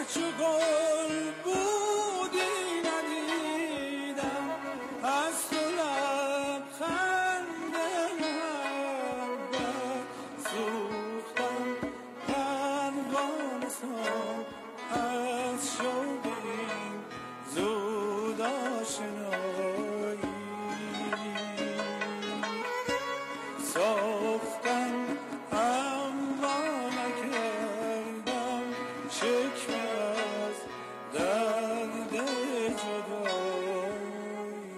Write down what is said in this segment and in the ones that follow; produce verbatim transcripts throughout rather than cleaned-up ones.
چو گل بودی ندیدم از تو لبخند محبت سوختم پروانه سان از شوق این زود آشنایی ساختم اما نکردم شکم از درد جدایی.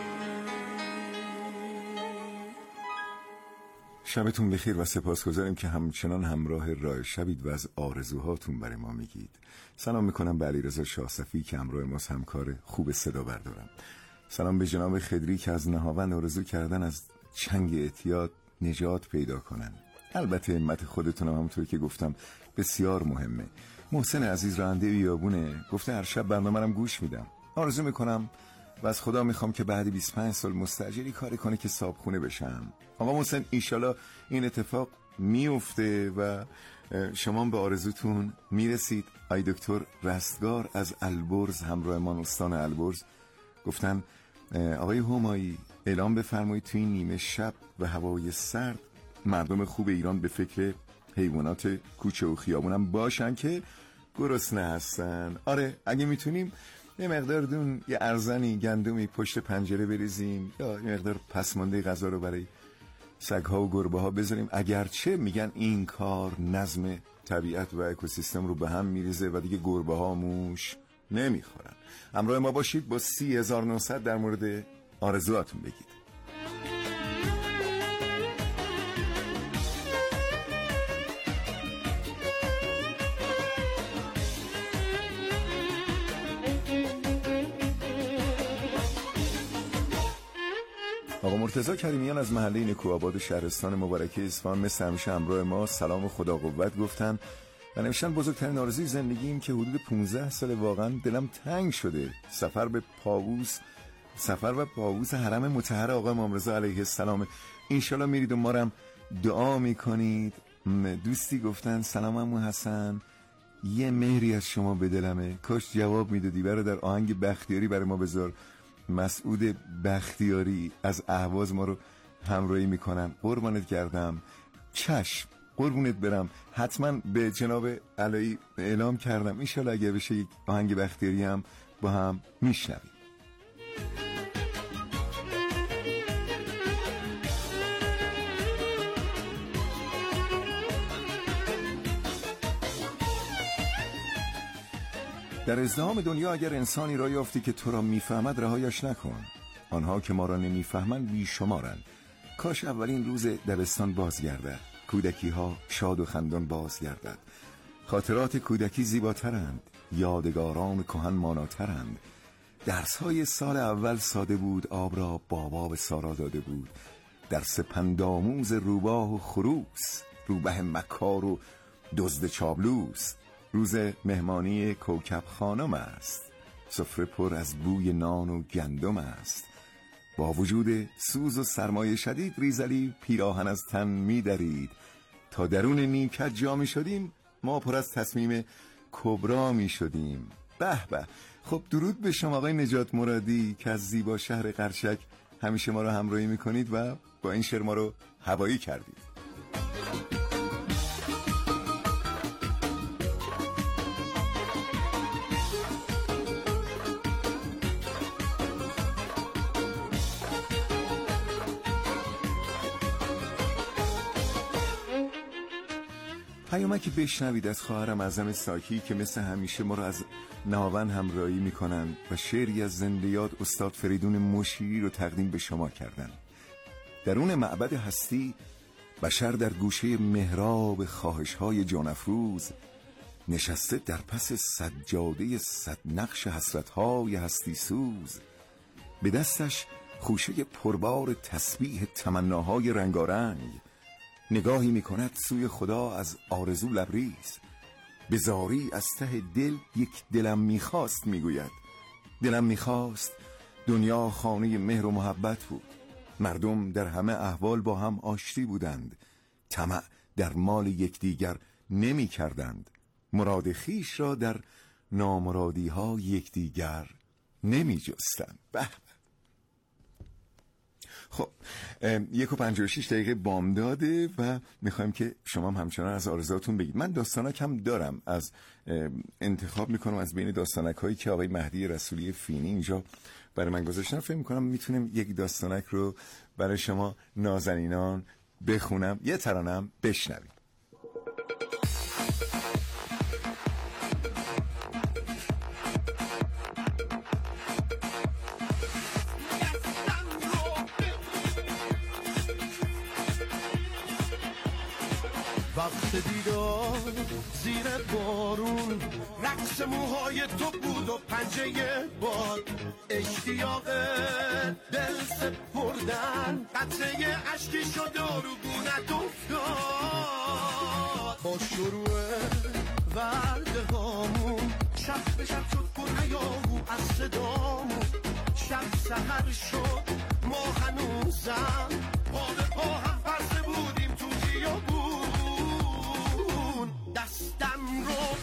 شبتون بخیر و سپاسگزاریم که همچنان همراه راه شبید و از آرزوهاتون برای ما میگید. سلام میکنم به علیرضا شاه صفی که همراه ماست، همکار خوب صدا بردارم. سلام به جناب خدری که از نهاوند آرزو کردن از چنگ اعتیاد نجات پیدا کنن. البته همت خودتون هم همونطور که گفتم بسیار مهمه. محسن عزیز راننده بیابونه گفته هر شب برنامه‌ام گوش میدم. آرزو میکنم و از خدا میخوام که بعد بیست و پنج سال مستاجری کاری کنه که صابخونه بشم. آقا محسن انشالله این اتفاق میفته و شما به آرزوتون میرسید. آی دکتر رستگار از البرز همراه ما استان البرز گفتن آقای همایی اعلام بفرمایید توی این نیمه شب و هوای سرد مردم خوب ایران به فکر حیوانات کوچه و خیابونم باشن که گرسنه هستن. آره اگه میتونیم یه مقدار دون یه ارزنی گندمی پشت پنجره بریزیم یا یه مقدار پسمانده غذا رو برای سگ‌ها و گربه ها بذاریم. اگرچه میگن این کار نظم طبیعت و اکوسیستم رو به هم میریزه و دیگه گربه ها موش نمیخورن. همراه ما باشید با سی هزار و نهصد در مورد آرزوهاتون بگید. آقا مرتضی کریمیان از محله نکوآباد شهرستان مبارکه اصفهان مثل همیشه همراه ما سلام و خدا قوت گفتن و نوشتن بزرگترین آرزوی زندگیم که حدود پانزده سال واقعا دلم تنگ شده سفر به پاووس سفر و پاووس حرم مطهر آقا امام رضا علیه السلام. انشالله میرید و ما رم دعا میکنید. دوستی گفتن سلام عمو حسن، یه مهری از شما به دلمه، کاش جواب میدادی برادر. آهنگ بختیاری برای ما بذار. مسعود بختیاری از اهواز ما رو همراهی میکنن. قربانت کردم. چشم قربونت برم. حتما به جناب علایی اعلام کردم انشالله اگه بشه یک آهنگ بختیاری هم با هم میشنویم. در ازدحام دنیا اگر انسانی را یافتی که تو را میفهمد رهایش نکن. آنها که ما را نمیفهمند بیشمارند. کاش اولین روز دبستان بازگردد. کودکی ها شاد و خندان بازگردد. خاطرات کودکی زیباترند، یادگاران کهن ماناترند. درس های سال اول ساده بود، آب را بابا به سارا داده بود. درس پندآموز روباه و خروس، روبه مکار و دزد چابلوس. روز مهمانی کوکب خانم است، سفره پر از بوی نان و گندم است. با وجود سوز و سرمایه شدید ریزلی پیراهن از تن می درید. تا درون نیمکت جا می شدیم ما پر از تصمیم کبرا می شدیم. به به. خب درود به شما آقای نجات مرادی که از زیبا شهر قرشک همیشه ما رو همراهی می کنید و با این شعر ما رو هوایی کردید. پیامکی بشنوید از خواهرم اعظم ساکی که مثل همیشه ما رو از نهاوند همراهی میکنن و شعری از زنده یاد استاد فریدون مشیری رو تقدیم به شما کردن. درون معبد هستی بشر در گوشه محراب خواهش‌های جانفروز نشسته در پس سجاده صد نقش حسرت‌های هستی سوز. به دستش خوشه پربار تسبیح تمناهای رنگارنگ. نگاهی میکند سوی خدا از آرزو لبریز. به زاری از ته دل یک دلم میخواست میگوید. دلم میخواست دنیا خانه مهر و محبت بود. مردم در همه احوال با هم آشتی بودند. طمع در مال یکدیگر نمی کردند. مراد خیش را در نامرادی ها یکدیگر نمی جستن. به خب یک و پنجاه و شش دقیقه بامداده و میخوایم که شما هم همچنان از آرزوهاتون بگید. من داستانک هم دارم، از انتخاب میکنم از بین داستانک هایی که آقای مهدی رسولی فینی اینجا برای من گذاشتن. فکر میکنم میتونیم یک داستانک رو برای شما نازنینان بخونم، یه ترانم بشنویم. وقت دیدار زیر بارون، رقص موهای تو بود و پنجه باد، اشتیاق دل سپردن، قطره عشقی شد و رو گونت افتاد. با شروع ورده هامون شب به شب شد پر هیاهو از صدامون، شب سحر شد ما هنوزم پا به پا هم پرسه بودیم تو خیابون. دستم رو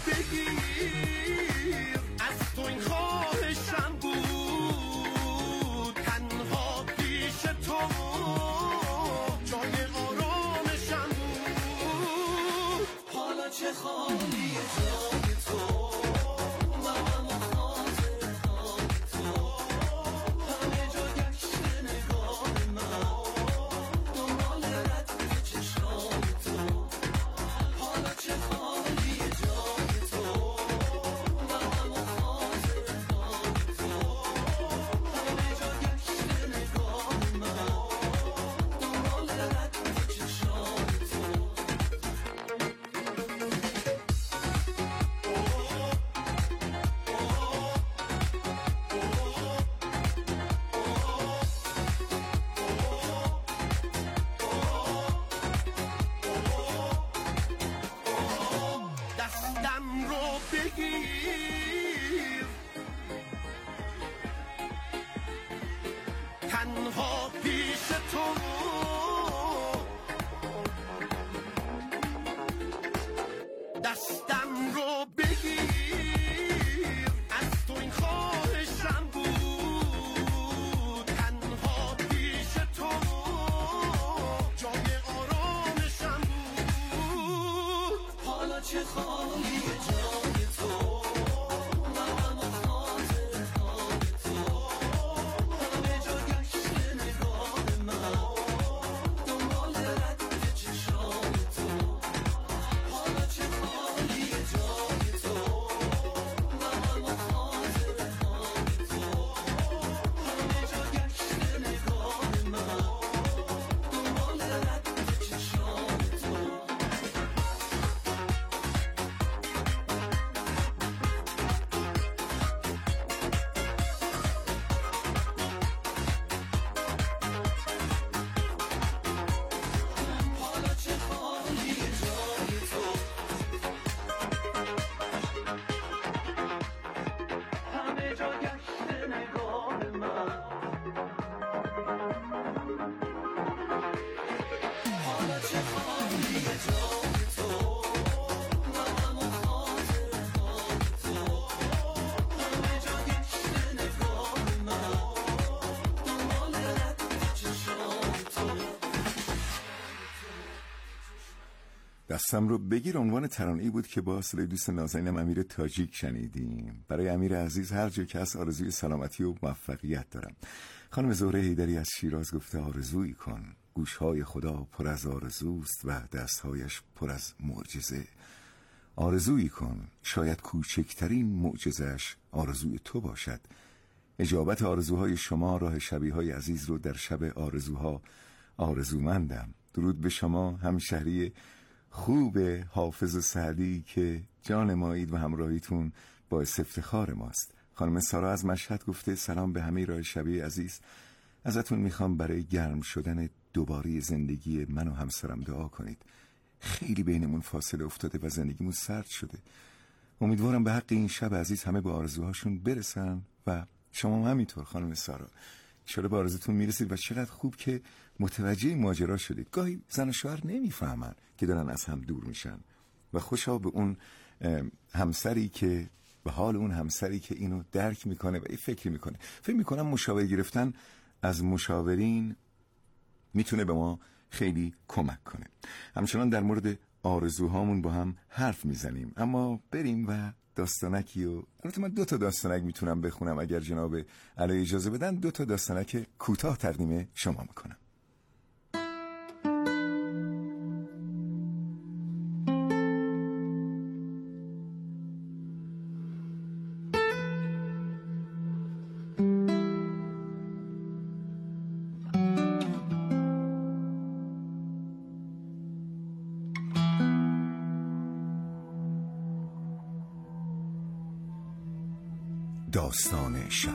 بگیر از تو این خواهشم بود، تنها پیش تو جای آرامشم بود. حالا چه خالی جای تو و هم خاطر تو، همه جا گشت نگاه من دنبال رد چشام تو. حالا چه خالی جای تو و هم خاطر تو، همه جا گشت نگاه من دنبال رد چشام تو. دستم رو بگیر تنها پیش تو، دستم رو بگیر از تو این خواهشم بود، تنها پیش تو جای آرامشم بود. حالا چه خالی جای تو و هم خاطر تو، همه جا گشت نگاه من دنبال رد چشام تو. حالا چه خالی جای تو و هم خاطر تو، همه جا گشت نگاه من دنبال رد چشام تو. حالا چه خالی جای تو، همه جا گشت نگاه من. حالا چه خالی جای تو و هم خاطر تو، همه جا گشت نگاه من دنبال رد چشام تو. دستم رو بگیر عنوان ترانه‌ای بود که با صدای دوست نازنینم امیر تاجیک شنیدیم. برای امیر عزیز هر جا که هست آرزوی سلامتی و موفقیت دارم. خانم زهره حیدری از شیراز گفته آرزویی کن، گوشهای خدا پر از آرزوست و دستهایش پر از معجزه. آرزویی کن، شاید کوچکترین معجزه‌اش آرزوی تو باشد. اجابت آرزوهای شما راه شبیهای عزیز رو در شب آرزوها آرزومندم. درود به شما همشهری خوب حافظ سعدی که جان مایید و همراهیتون باعث افتخار ماست. خانم سارا از مشهد گفته سلام به همه راه شبیه عزیز، ازتون میخوام برای گرم شدن دوباره زندگی من و همسرم دعا کنید. خیلی بینمون فاصله افتاده و زندگیمون سرد شده. امیدوارم به حق این شب عزیز همه به آرزوهاشون برسن و شما هم همینطور خانم سارا. انشالله به آرزوتون میرسید و چقدر خوب که متوجه ماجرا شدید. گاهی زن و شوهر نمیفهمن که دارن از هم دور میشن و خوشا به اون همسری که به حال اون همسری که اینو درک میکنه و این فکر میکنه. فکر میکنم مشاوره گرفتن از مشاورین میتونه به ما خیلی کمک کنه. همچنان در مورد آرزوهامون با هم حرف میزنیم، اما بریم و داستانکی و البته من دو تا داستانک میتونم بخونم اگر جناب علی اجازه بدن. دو تا داستانک کوتاه تقدیم شما میکنم. داستان شب.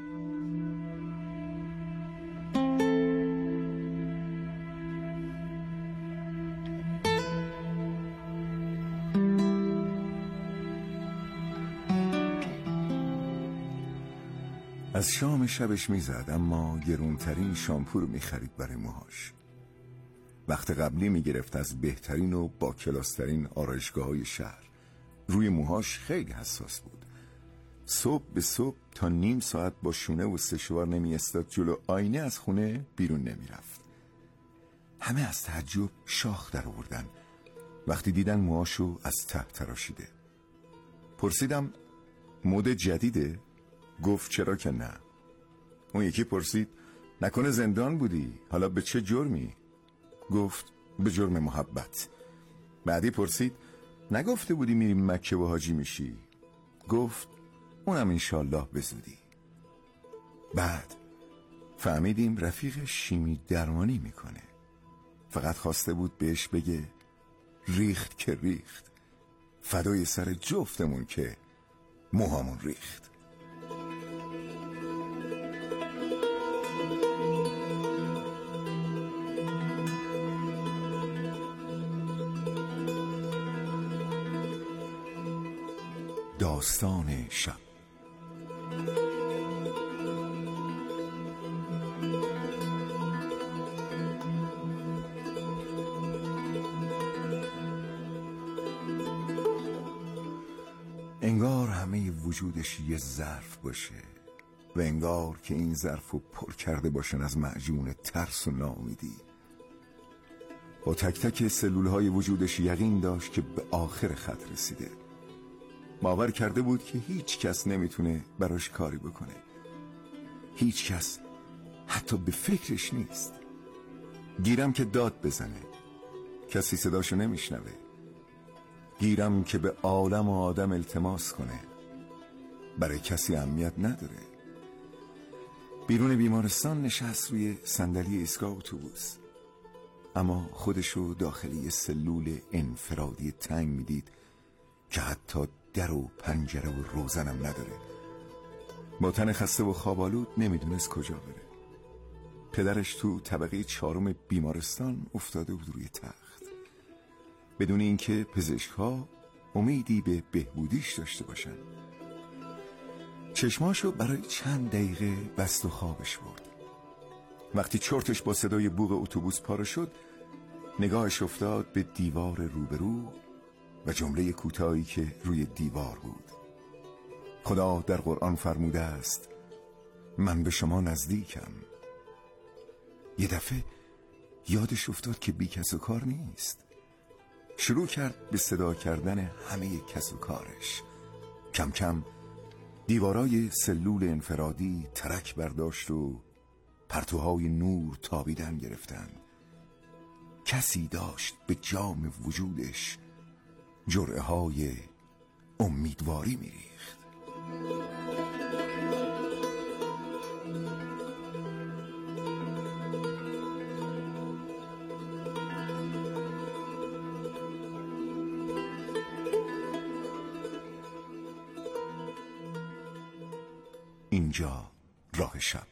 از شام شبش میزد، اما گرونترین شامپو رو میخرید برای موهاش. وقت قبلی میگرفت از بهترین و با کلاسترین آرایشگاه های شهر. روی موهاش خیلی حساس بود. صبح به صبح تا نیم ساعت با شونه و سشوار نمی استاد جلو آینه از خونه بیرون نمی رفت. همه از تعجب شاخ در آوردن وقتی دیدن موهاشو از ته تراشیده. پرسیدم مد جدیده؟ گفت چرا که نه. اون یکی پرسید نکنه زندان بودی؟ حالا به چه جرمی؟ گفت به جرم محبت. بعدی پرسید نگفته بودی میریم مکه و حاجی میشی؟ گفت اونم انشالله به زودی. بعد فهمیدیم رفیق شیمی درمانی میکنه. فقط خواسته بود بهش بگه ریخت که ریخت، فدای سر جفتمون که موهامون ریخت. داستان شب. انگار همه وجودش یه ظرف باشه و انگار که این ظرفو پر کرده باشن از معجون ترس و ناامیدی. با تک تک سلولهای وجودش یقین داشت که به آخر خط رسیده. باور کرده بود که هیچ کس نمیتونه براش کاری بکنه. هیچ کس حتی به فکرش نیست. گیرم که داد بزنه، کسی صداشو نمیشنوه. گیرم که به عالم و آدم التماس کنه، برای کسی اهمیت نداره. بیرون بیمارستان نشست روی صندلی ایستگاه اتوبوس، اما خودشو داخلی سلول انفرادی تنگ میدید که حتی در و پنجره و روزنم نداره. با تن خسته و خوابالود نمیدونست کجا بره. پدرش تو طبقه چهارم بیمارستان افتاده بود روی تخت، بدون اینکه پزشک‌ها امیدی به بهبودیش داشته باشن. چشماشو برای چند دقیقه بست و خوابش برد. وقتی چرتش با صدای بوق اتوبوس پاره شد، نگاهش افتاد به دیوار روبرو و جمله کوتاهی که روی دیوار بود. خدا در قرآن فرموده است من به شما نزدیکم. یه دفعه یادش افتاد که بی کس و کار نیست. شروع کرد به صدا کردن همه کس و کارش. کم کم دیوارای سلول انفرادی ترک برداشت و پرتوهای نور تابیدن گرفتن. کسی داشت به جام وجودش جرعه های امیدواری میریخت. اینجا راه شب.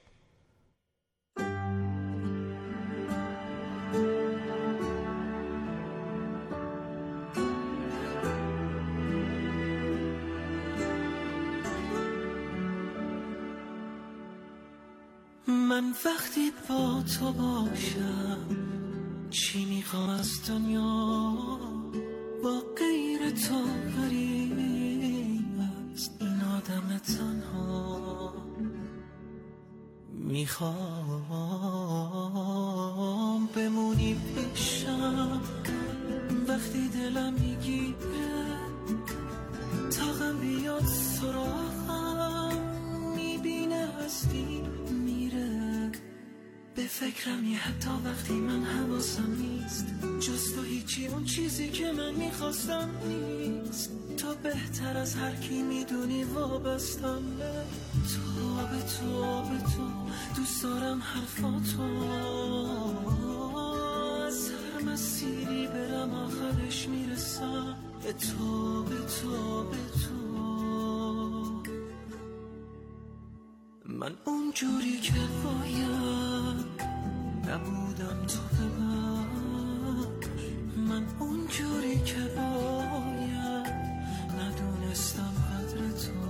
من وقتی با تو باشم چی میخوام از دنیا، با غیر تو غریب است این میخوام بمونی پیشم وقتی دلم میگیره، تاقم بیاد سراغم، میبینه هستی میره. به فکرمی حتی وقتی من حواسم نیست، جز تو هیچی اون چیزی که من میخواستم نیست. تو بهتر از هر کی میدونی وابستم به تو، به تو، به تو. دوست دارم حرفاتو، از هر مسیری برم آخرش میرسم به تو، به تو، به تو. من اونجوری که باید نبودم، تو ببخش. من اونجوری که باید ندونستم قدر تو.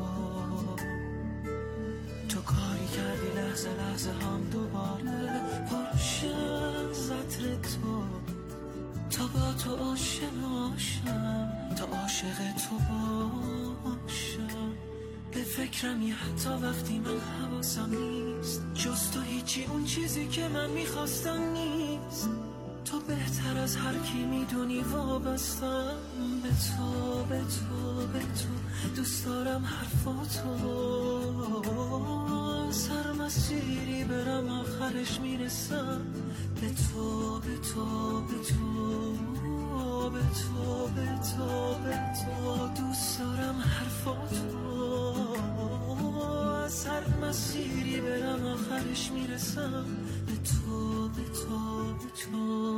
تو کاری کردی لحظه لحظه هم دوباره پرشه از عطر تو. تا با تو آشناشم، تا عاشق تو باشم. به فکرمی حتی وقتی من حواسم نیست، جز تو هیچی اون چیزی که من میخواستم نیست. تو بهتر از هر کی میدونی وابستم به تو، به تو، به تو. دوست دارم حرفاتو، سر مسیری برم آخرش میرسم به تو، به تو، به تو، به تو، به تو، به تو. دوست دارم حرفاتو، سر مسیری برم آخرش میرسم به تو، به تو، به تو.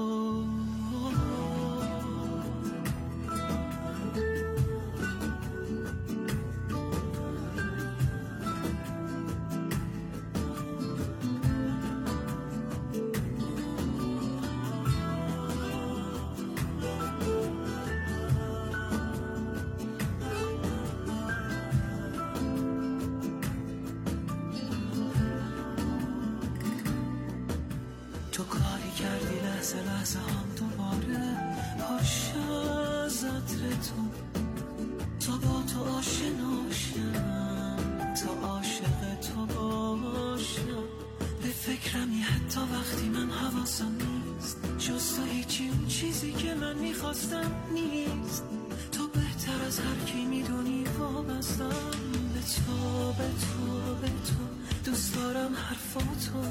تو کاری کردی لحظه لحظه هم دوباره پرشه از عطر تو. تا با تو آشناشم، تا عاشق تو باشم. به فکرمی حتی وقتی من حواسم نیست، جز تو هیچی اون چیزی که من میخواستم نیست. تو بهتر از هر کی میدونی وابستم به تو، به تو، به تو. دوست دارم حرفاتو،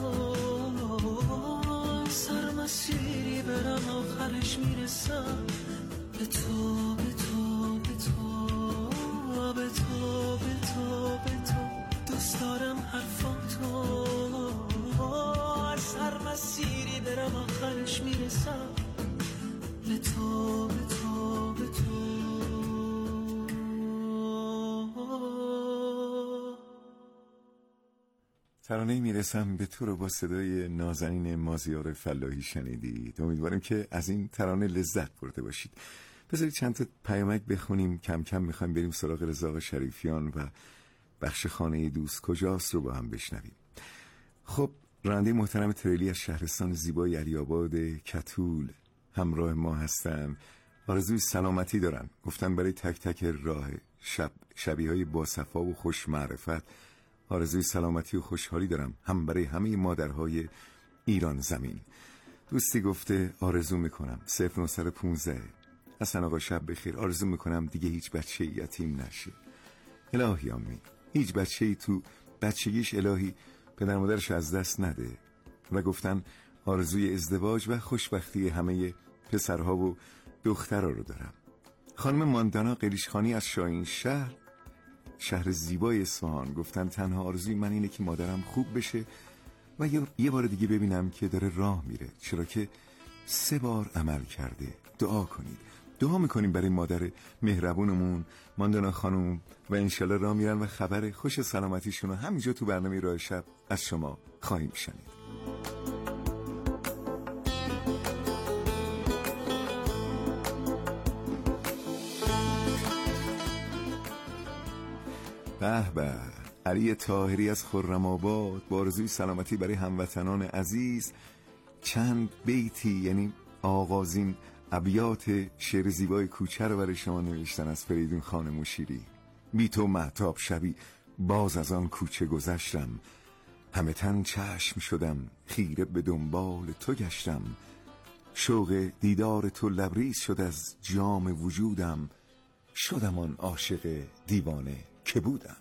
سر مسیری برم آخرش میرسم به تو، به تو، به تو، به تو، به تو، به تو. دوست دارم حرفاتو، از هر مسیری برم آخرش میرسم به تو، به تو، به تو. ترانه‌ای میرسم به تو رو با صدای نازنین مازیار فلاحی شنیدید. امیدوارم که از این ترانه لذت برده باشید. بذارید چند تا پیامک بخونیم، کم کم میخوایم بریم سراغ رضا آقا شریفیان و بخش خانه دوست کجاست رو با هم بشنویم. خب راننده محترم تریلی از شهرستان زیبای علی‌آباد کتول همراه ما هستن. آرزوی سلامتی دارن، گفتن برای تک تک راه شب شبیه‌های با صفا و خوش معرفت آرزوی سلامتی و خوشحالی دارم، هم برای همه مادرهای ایران زمین. دوستی گفته آرزو میکنم صفر نهصد و پانزده حسن آقا شب بخیر، آرزو میکنم دیگه هیچ بچه یتیم نشه. الهی آمین. هیچ بچه‌ای تو بچگیش الهی پدر مادرش از دست نده. و گفتن آرزوی ازدواج و خوشبختی همه پسرها و دخترها رو دارم. خانم ماندانا قلیشخانی از شاهین شهر، شهر زیبای اصفهان، گفتن تنها آرزوی من اینه که مادرم خوب بشه و یه بار دیگه ببینم که داره راه میره، چرا که سه بار عمل کرده. دعا کنید. دعا میکنیم برای مادر مهربونمون ماندانا خانم و انشالله راه میرن و خبر خوش سلامتیشون رو همینجا تو برنامه راه شب از شما خواهیم شنید. به به، علی طاهری از خرم‌آباد با آرزوی سلامتی برای هموطنان عزیز چند بیتی، یعنی آغازین ابیات شعر زیبای کوچه رو برای شما نوشتن از فریدون خان مشیری. بی تو مهتاب شبی باز از آن کوچه گذشتم، همه تن چشم شدم، خیره به دنبال تو گشتم. شوق دیدار تو لبریز شد از جام وجودم. شدم آن عاشق دیوانه که بودم.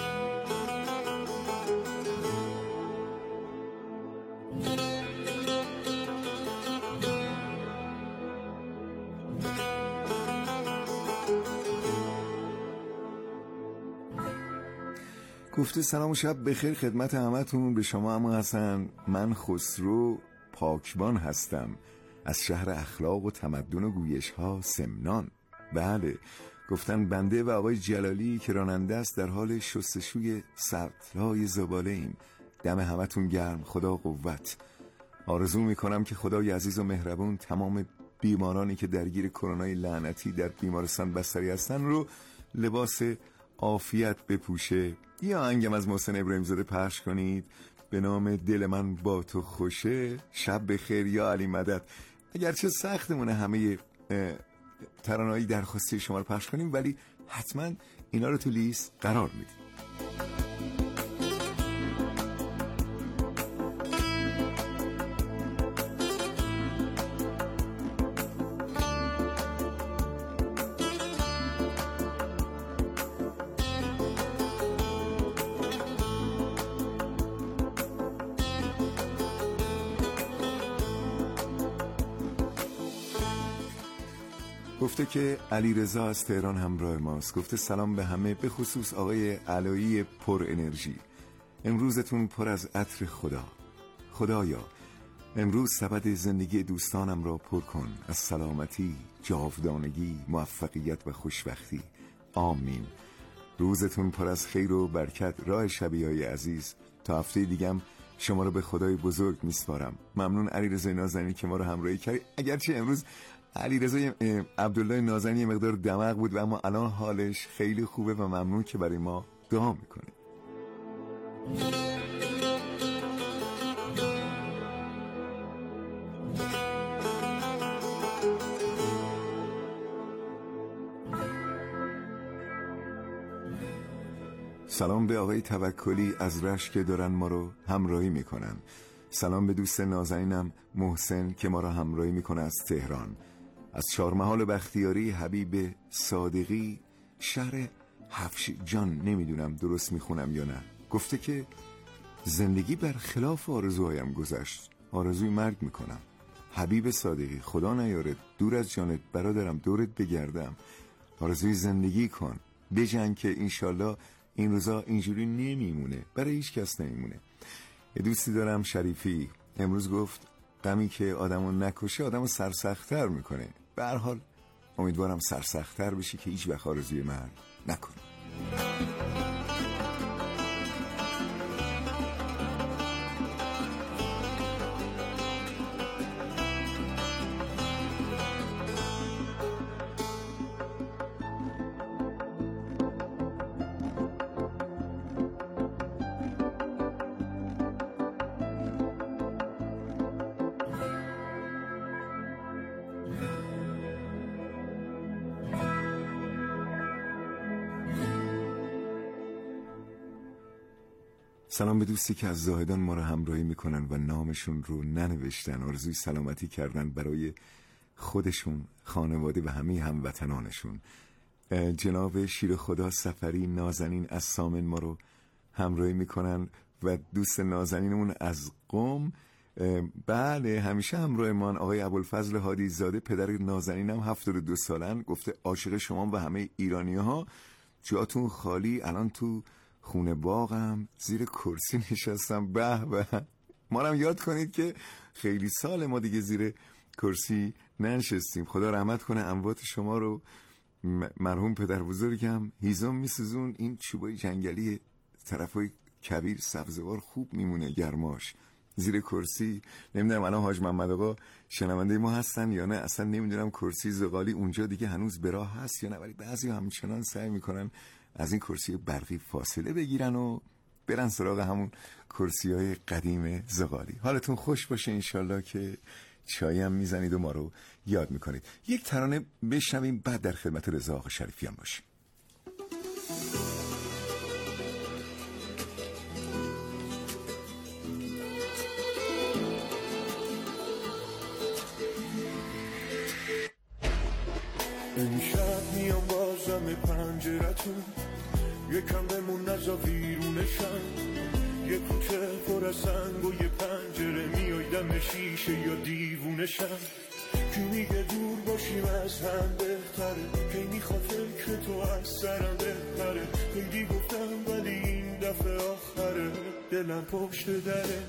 گفته سلام و شب بخیر خدمت همتون. به شما عمو حسن، من خسرو پاکبان هستم از شهر اخلاق و تمدن و گویش ها سمنان. بله، گفتن بنده و آقای جلالی که راننده است در حال شستشوی سطل‌های زباله ایم. دم همتون گرم، خدا قوت. آرزو میکنم که خدای عزیز و مهربون تمام بیمارانی که درگیر کرونای لعنتی در بیمارستان بستری هستن رو لباس عافیت بپوشه. یا آهنگم از محسن ابراهیم زاده پخش کنید به نام دل من با تو خوشه. شب بخیر یا علی مدد. اگرچه سختمونه همه ترانه‌ای درخواستی شما رو پخش کنیم، ولی حتما اینا رو تو لیست قرار میدیم. گفته که علی رضا از تهران همراه ماست. گفته سلام به همه، به خصوص آقای علایی پر انرژی. امروزتون پر از عطر خدا. خدایا امروز سبد زندگی دوستانم را پر کن از سلامتی، جاودانگی، موفقیت و خوشبختی. آمین. روزتون پر از خیر و برکت. راه شبیه‌های عزیز. تا هفته دیگم شما رو به خدای بزرگ میسپارم. ممنون علی رضا نازنین که ما رو همراهی کردی. اگرچه امروز علی رضا عبدالله نازنین یه مقدار دماغ بود و اما الان حالش خیلی خوبه و ممنون که برای ما دعا میکنه. سلام به آقای توکلی از رشت که دارن ما رو همراهی میکنن. سلام به دوست نازنینم محسن که ما رو همراهی میکنه از تهران. از چهارمحال بختیاری حبیب صادقی شهر حفش جان، نمیدونم درست میخونم یا نه. گفته که زندگی بر خلاف آرزوهایم گذشت، آرزوی مرگ میکنم. حبیب صادقی خدا نیاره دور از جانت برادرم دورت بگردم. آرزوی زندگی کن، بجنگ که انشالله این روزا اینجوری نمیمونه، برای هیچ کس نمیمونه. یه دوستی دارم شریفی، امروز گفت غمی که آدمو نکشه آدمو سرسخت‌تر میکنه. به هر حال امیدوارم سرسخت‌تر بشی که هیچ وقت آرزوی مرگ نکنی. سلام به دوستی که از زاهدان ما رو همراهی میکنن و نامشون رو ننوشتن. آرزوی سلامتی کردن برای خودشون، خانواده و همه هموطنانشون. جناب شیر خدا سفری نازنین از سامن ما رو همراهی میکنن و دوست نازنینمون از قم. بله همیشه همراه ما. آقای ابوالفضل هادی زاده پدر نازنینم هفتاد و دو سالن. گفته عاشق شما و همه ایرانی ها، جاتون خالی، الان تو خونه باغم زیر کرسی نشستم. به به، ما هم یاد کنید که خیلی سال ما دیگه زیر کرسی ننشستیم. خدا رحمت کنه اموات شما رو. مرحوم پدر بزرگم هیزم میسوزون، این چوبای جنگلی طرفای کبیر سبزوار خوب میمونه گرماش. زیر کرسی نمیدونم الان حاج محمد آقا شنونده ما هستن یا نه، اصلا نمیدونم کرسی زغالی اونجا دیگه هنوز به راه هست یا نه، ولی بعضی همچنان سعی میکنن از این کرسی برقی فاصله بگیرن و برن سراغ همون کرسی های قدیم زغالی. حالتون خوش باشه انشالله که چایی هم میزنید و ما رو یاد میکنید. یک ترانه بشنویم بعد در خدمت رضا آقا شریفی هم باشیم. بازم پنجرتون، یکم بمون نزا ویرونشم، یه کوچه پر از سنگ و یه پنجره، میای دم شیشه یا دیوونشم. کی میگه دور باشیم از هم بهتره، کی میخواد فکر تو از سرم بهتره، خیلی گفتم ولی این دفعه آخره، دلم پشت دره.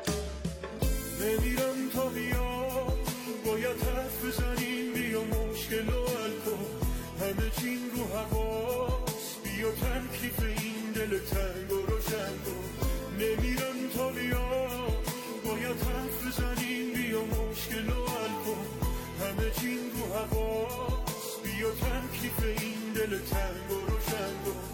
نمیرم تا بیا، باید حرف بزنیم، بیا مشکل و حل کن، همه چین رو حواس، بیا تکلیف این دل تنگ و روشن کن. نمیرم تا بیا، باید حرف بزنیم، بیا مشکل و حل کن، همه چین رو حواس، بیا تکلیف این دل تنگ و روشن کن.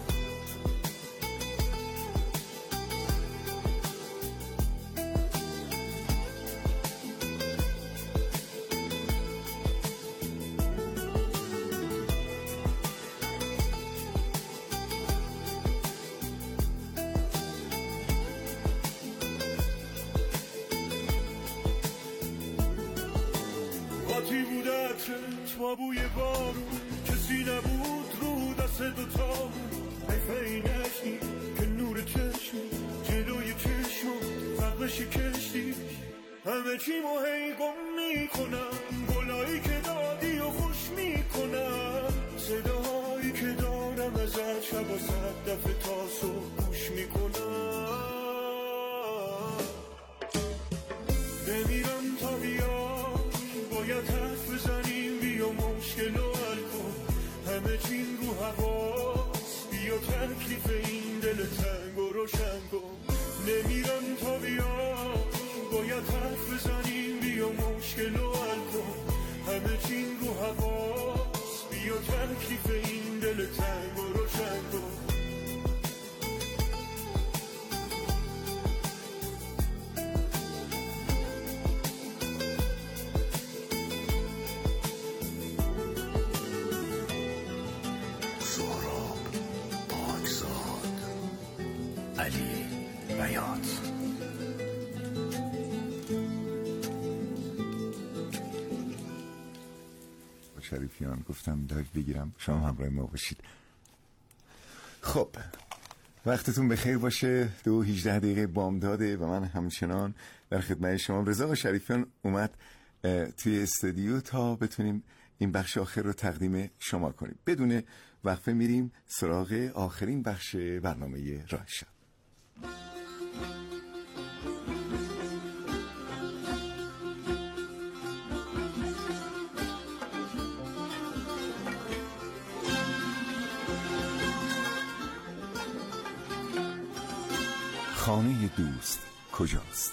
قاطی بود عطرت با بوی بارون، کسی نبود رو دست دوتامون، حیفه ای نشنی که نور چشم جلوی چشم فرقش کشتی، همه چی مو هی گم میکنم، گلایی که دادی و خوش میکنم، صداهایی که دارم ازت شب و صد دفعه تا صبح گوش میکنم. نمیرم تا بیا، باید حرف بزنیم، بیا مشکل و حل کن، همه چین رو حواس، بیا تکلیف این دل تنگ و روشن کن. نمیرم تا بیا، باید حرف بزنیم، بیا مشکل و حل کن، همه چین رو حواس، بیا تکلیف این دل تنگ و روشن کن. علی بیات. با شریفیان گفتم لایو بگیرم، شما همراه ما باشید. خب وقتتون بخیر باشه. دو هیجده دقیقه بامداده و من همچنان در خدمت شما. رضا و شریفیان اومد توی استودیو تا بتونیم این بخش آخر رو تقدیم شما کنیم. بدون وقفه میریم سراغ آخرین بخش برنامه راه شب. خانه دوست کجاست؟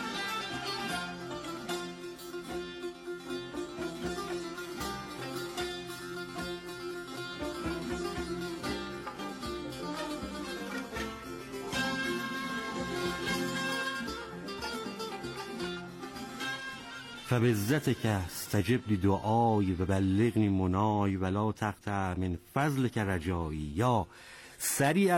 فبعزتك استجب لدعای و بلغنی منای ولا تقطع من فضلك رجایی. یا سریع